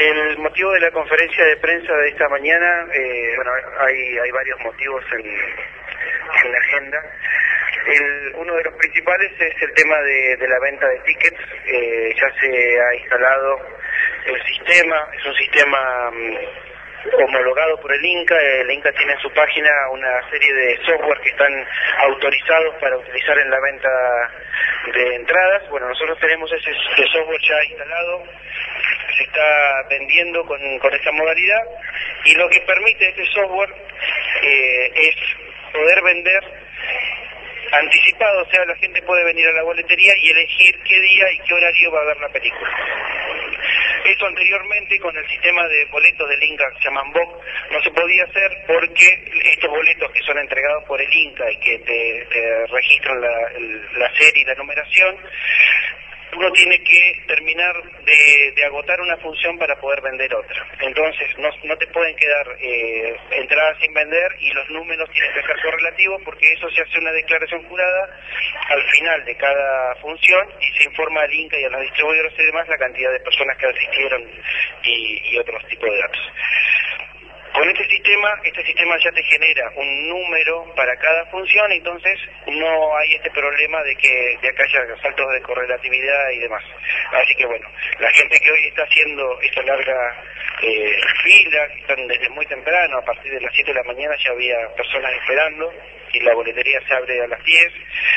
El motivo de la conferencia de prensa de esta mañana, bueno, hay varios motivos en la agenda. Uno de los principales es el tema de la venta de tickets. Ya se ha instalado el sistema, es un sistema homologado por el Inca. El Inca tiene en su página una serie de software que están autorizados para utilizar en la venta de entradas. Bueno, nosotros tenemos ese software ya instalado, se está vendiendo con esta modalidad, y lo que permite este software es poder vender anticipado, o sea, la gente puede venir a la boletería y elegir qué día y qué horario va a ver la película. Esto anteriormente con el sistema de boletos del Inca que se llaman BOC no se podía hacer, porque estos boletos que son entregados por el Inca y que te registran la serie y la numeración, uno tiene que terminar de agotar una función para poder vender otra. Entonces no te pueden quedar entradas sin vender, y los números tienen que ser correlativos, porque eso se hace una declaración jurada al final de cada función y se informa al Inca y a los distribuidores y demás la cantidad de personas que asistieron y otros tipos de datos. Con este sistema ya te genera un número para cada función, entonces no hay este problema de que haya saltos de correlatividad y demás. Así que bueno, la gente que hoy está haciendo esta larga fila, que están desde muy temprano, a partir de las 7 de la mañana ya había personas esperando, y la boletería se abre a las 10.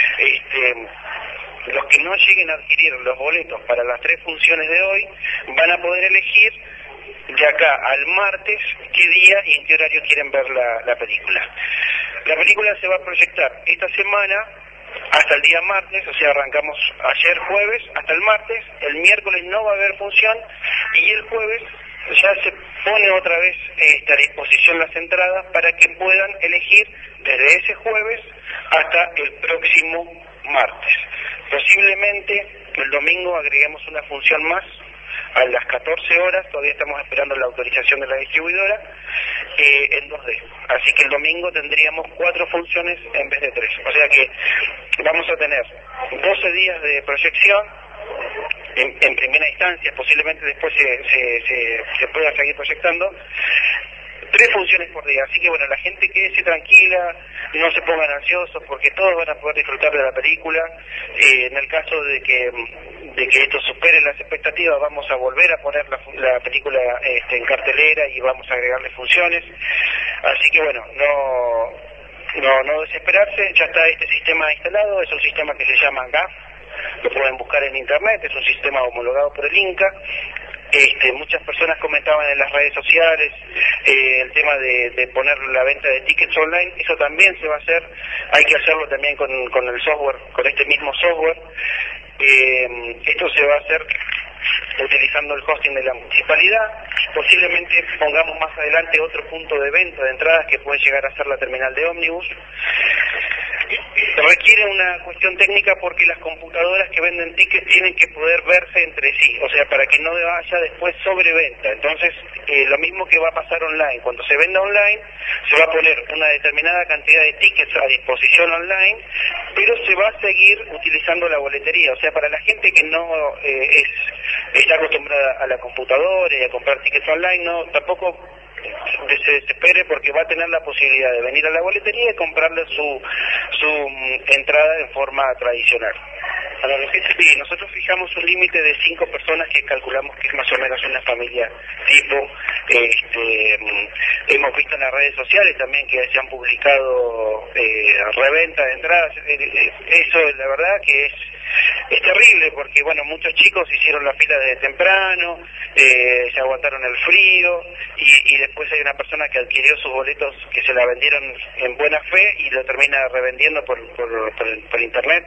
Los que no lleguen a adquirir los boletos para las 3 funciones de hoy van a poder elegir de acá al martes qué día y en qué horario quieren ver la película. La película se va a proyectar esta semana hasta el día martes, o sea, arrancamos ayer jueves hasta el martes. El miércoles no va a haber función, y el jueves ya se pone otra vez a disposición las entradas para que puedan elegir desde ese jueves hasta el próximo martes. Posiblemente el domingo agreguemos una función más a las 14 horas, todavía estamos esperando la autorización de la distribuidora, en 2D. Así que el domingo tendríamos 4 funciones en vez de 3. O sea que vamos a tener 12 días de proyección en primera instancia, posiblemente después se pueda seguir proyectando 3 funciones por día. Así que bueno, la gente quédese tranquila, no se pongan ansiosos, porque todos van a poder disfrutar de la película. En el caso de que esto supere las expectativas, vamos a volver a poner la película en cartelera y vamos a agregarle funciones. Así que bueno, no desesperarse, ya está este sistema instalado. Es un sistema que se llama GAF, lo pueden buscar en internet, es un sistema homologado por el Inca. Muchas personas comentaban en las redes sociales el tema de poner la venta de tickets online. Eso también se va a hacer, hay que hacerlo también con el software, con este mismo software. Esto se va a hacer utilizando el hosting de la municipalidad. Posiblemente pongamos más adelante otro punto de venta de entradas que puede llegar a ser la terminal de ómnibus. Requiere una cuestión técnica, porque las computadoras que venden tickets tienen que poder verse entre sí, o sea, para que no haya después sobreventa. Entonces, lo mismo que va a pasar online, cuando se venda online, se va a poner una determinada cantidad de tickets a disposición online, pero se va a seguir utilizando la boletería. O sea, para la gente que no está acostumbrada a la computadora y a comprar tickets online, tampoco se desespere, porque va a tener la posibilidad de venir a la boletería y comprarle su entrada en forma tradicional. Para los que sí, nosotros fijamos un límite de 5 personas, que calculamos que es más o menos una familia tipo. Hemos visto en las redes sociales también que se han publicado reventa de entradas. Eso la verdad que es terrible, porque bueno, muchos chicos hicieron la fila desde temprano, se aguantaron el frío, y después hay una persona que adquirió sus boletos que se la vendieron en buena fe y lo termina revendiendo por internet,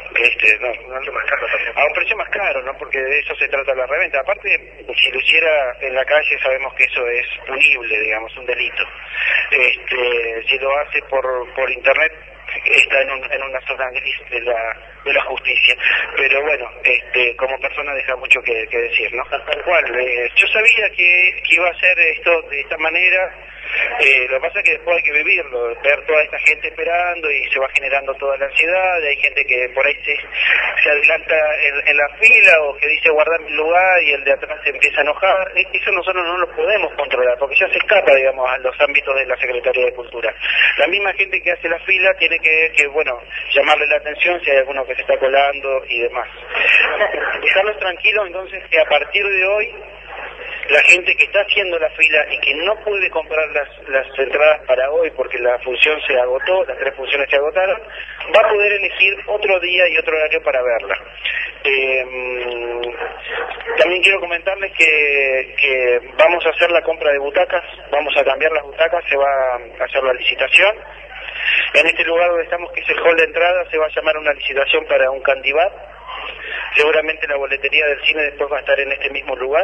a un precio más caro, ¿no? Porque de eso se trata la reventa. Aparte, si lo hiciera en la calle, sabemos que eso es punible, digamos, un delito. Si lo hace por internet, está en una zona gris de la justicia. Pero bueno, como persona deja mucho que decir, ¿no? Tal cual. Yo sabía que iba a ser esto de esta manera. Lo que pasa es que después hay que vivirlo, ver toda esta gente esperando y se va generando toda la ansiedad. Hay gente que por ahí se adelanta en la fila o que dice guardar mi lugar y el de atrás se empieza a enojar. Eso nosotros no lo podemos controlar porque ya se escapa, digamos, a los ámbitos de la Secretaría de Cultura. La misma gente que hace la fila tiene que bueno, llamarle la atención si hay alguno que se está colando y demás. Dejarlos tranquilos entonces que a partir de hoy la gente que está haciendo la fila y que no puede comprar las entradas para hoy porque la función se agotó, las 3 funciones se agotaron, va a poder elegir otro día y otro horario para verla. También quiero comentarles que vamos a hacer la compra de butacas, vamos a cambiar las butacas, se va a hacer la licitación. En este lugar donde estamos, que es el hall de entrada, se va a llamar una licitación para un candibat. Seguramente la boletería del cine después va a estar en este mismo lugar.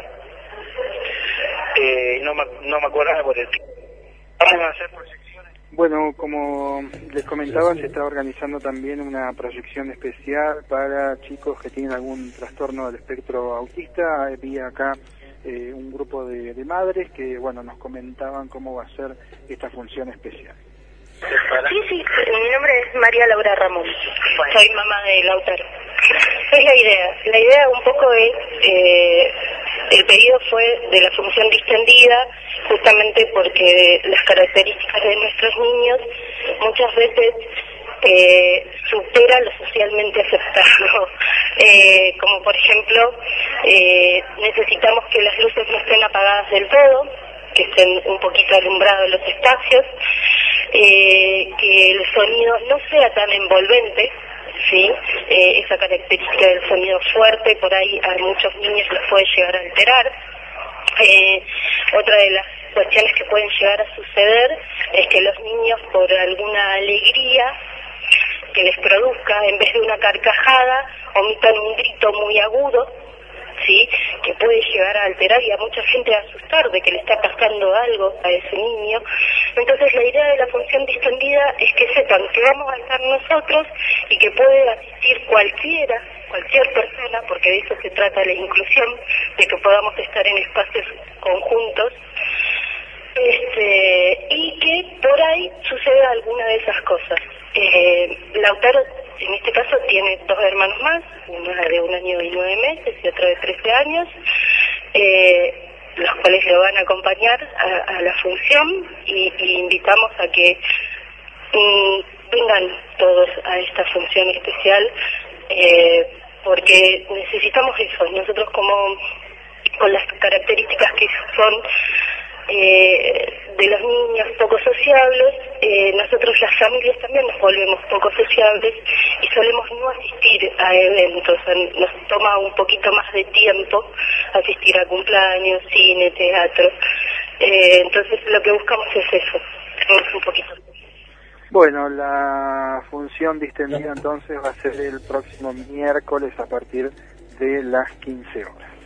No me acuerdo por el... Vamos a hacer proyecciones. Bueno, como les comentaba, se está organizando también una proyección especial para chicos que tienen algún trastorno del espectro autista. Había acá un grupo de madres que, bueno, nos comentaban cómo va a ser esta función especial. Sí, mi nombre es María Laura Ramón, soy mamá de Lautaro. Es la idea un poco es, el pedido fue de la función distendida, justamente porque las características de nuestros niños muchas veces supera lo socialmente aceptado, como por ejemplo, necesitamos que las luces no estén apagadas del todo, que estén un poquito alumbrados los espacios, que el sonido no sea tan envolvente, ¿sí? Esa característica del sonido fuerte, por ahí a muchos niños los puede llegar a alterar. Otra de las cuestiones que pueden llegar a suceder es que los niños, por alguna alegría que les produzca, en vez de una carcajada, omitan un grito muy agudo, ¿sí? Que puede llegar a alterar y a mucha gente a asustar de que le está pasando algo a ese niño. Entonces la idea de la función distendida es que sepan que vamos a estar nosotros y que puede asistir cualquier persona, porque de eso se trata la inclusión, de que podamos estar en espacios conjuntos, y que por ahí suceda alguna de esas cosas. Lautaro en este caso tiene 2 hermanos más, una de 1 año y 9 meses y otra de 13 años, los cuales lo van a acompañar a la función y invitamos a que vengan todos a esta función especial, porque necesitamos eso. Nosotros, como con las características que son de los niños poco sociables, nosotros las familias también nos volvemos poco sociables y solemos no asistir a eventos. Nos toma un poquito más de tiempo asistir a cumpleaños, cine, teatro. Entonces lo que buscamos es eso, tenemos un poquito. Bueno, la función distendida entonces va a ser el próximo miércoles a partir de las 15 horas.